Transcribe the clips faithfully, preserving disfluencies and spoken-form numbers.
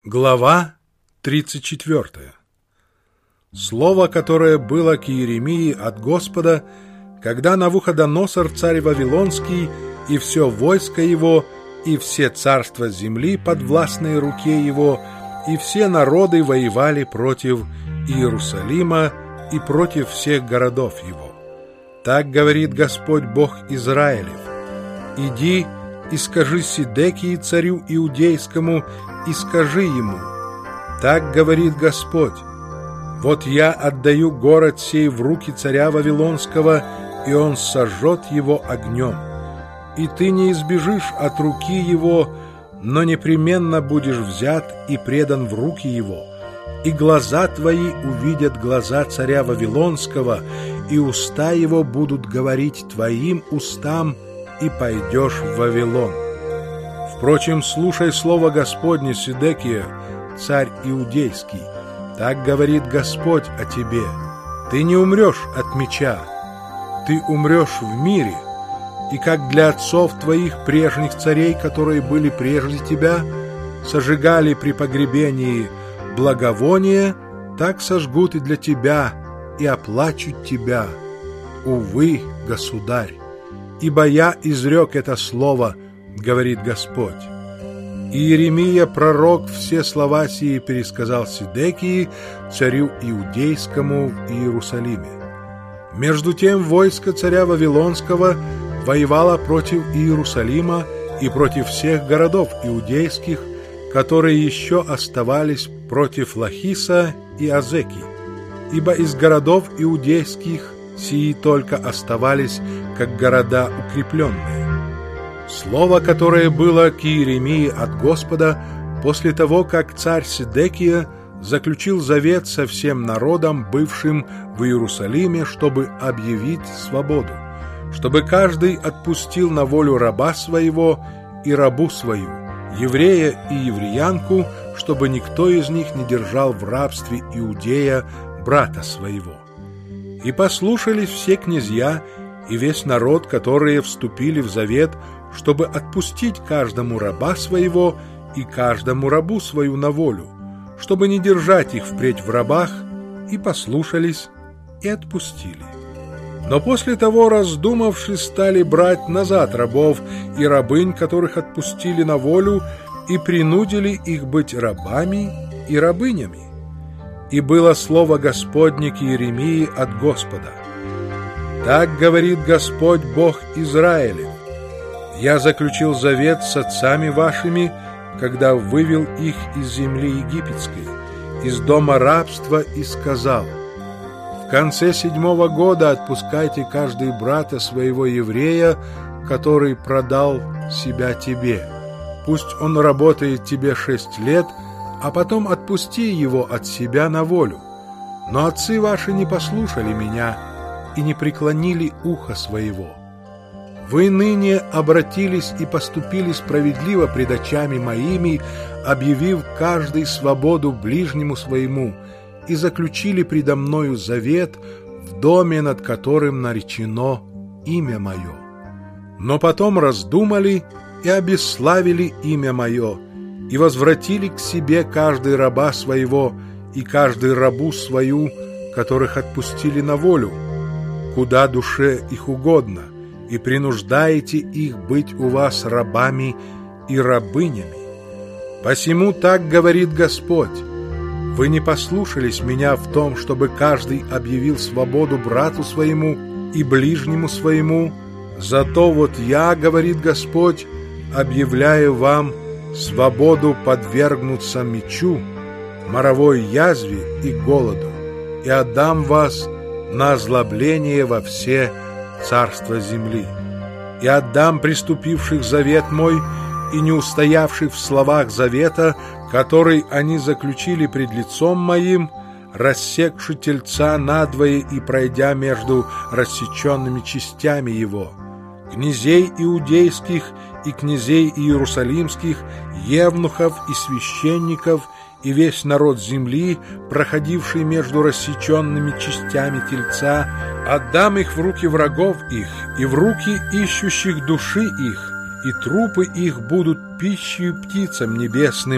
Глава тридцать четвёртая. Слово, которое было к Иеремии от Господа, когда Навуходоносор, царь Вавилонский, и все войско его, и все царства земли подвластные руке его, и все народы воевали против Иерусалима и против всех городов его. Так говорит Господь Бог Израилев: «Иди и скажи Сидекии, царю иудейскому, и скажи ему: так говорит Господь: вот я отдаю город сей в руки царя Вавилонского, и он сожжет его огнем. И ты не избежишь от руки его, но непременно будешь взят и предан в руки его. И глаза твои увидят глаза царя Вавилонского, и уста его будут говорить твоим устам, и пойдешь в Вавилон. Впрочем, слушай слово Господне, Сидекия, царь иудейский. Так говорит Господь о тебе: ты не умрешь от меча, ты умрешь в мире, и как для отцов твоих прежних царей, которые были прежде тебя, сожигали при погребении благовония, так сожгут и для тебя, и оплачут тебя. Увы, государь, ибо я изрек это слово, говорит Господь». Иеремия, пророк, все слова сии пересказал Сидекии, царю иудейскому в Иерусалиме. Между тем войско царя Вавилонского воевало против Иерусалима и против всех городов иудейских, которые еще оставались против Лахиса и Азеки, ибо из городов иудейских сии только оставались как города укрепленные. Слово, которое было к Иеремии от Господа после того, как царь Сидекия заключил завет со всем народом, бывшим в Иерусалиме, чтобы объявить свободу, чтобы каждый отпустил на волю раба своего и рабу свою, еврея и евреянку, чтобы никто из них не держал в рабстве иудея брата своего. И послушались все князья и весь народ, которые вступили в завет, чтобы отпустить каждому раба своего и каждому рабу свою на волю, чтобы не держать их впредь в рабах, и послушались, и отпустили. Но после того, раздумавшись, стали брать назад рабов и рабынь, которых отпустили на волю, и принудили их быть рабами и рабынями. И было слово Господне к Иеремии от Господа: так говорит Господь Бог Израилев: я заключил завет с отцами вашими, когда вывел их из земли египетской, из дома рабства, и сказал: в конце седьмого года отпускайте каждый брата своего еврея, который продал себя тебе. Пусть он работает тебе шесть лет, а потом отпусти его от себя на волю. Но отцы ваши не послушали меня и не преклонили ухо своего. Вы ныне обратились и поступили справедливо пред очами моими, объявив каждый свободу ближнему своему, и заключили предо мною завет в доме, над которым наречено имя мое. Но потом раздумали и обесславили имя мое, и возвратили к себе каждый раба своего и каждый рабу свою, которых отпустили на волю, куда душе их угодно, и принуждаете их быть у вас рабами и рабынями. Посему так говорит Господь: вы не послушались меня в том, чтобы каждый объявил свободу брату своему и ближнему своему, зато вот я, говорит Господь, объявляю вам свободу подвергнуться мечу, моровой язве и голоду, и отдам вас на озлобление во все царства земли. И отдам преступивших завет мой и не устоявших в словах завета, который они заключили пред лицом моим, рассекши тельца надвое и пройдя между рассеченными частями его, князей иудейских и князей иерусалимских, евнухов и священников, и весь народ земли, проходивший между рассеченными частями тельца, отдам их в руки врагов их и в руки ищущих души их, и трупы их будут пищей птицам небесным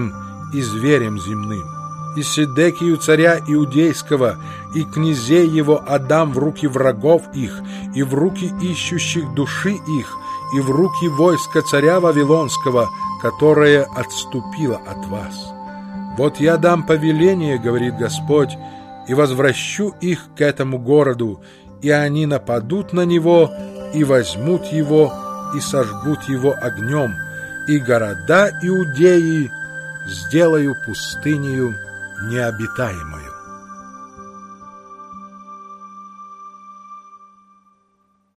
и зверем земным. И Седекию царя Иудейского, и князей его отдам в руки врагов их, и в руки ищущих души их, и в руки войска царя Вавилонского, которое отступило от вас. Вот я дам повеление, говорит Господь, и возвращу их к этому городу, и они нападут на него, и возьмут его, и сожгут его огнем, и города Иудеи сделаю пустынею необитаемою.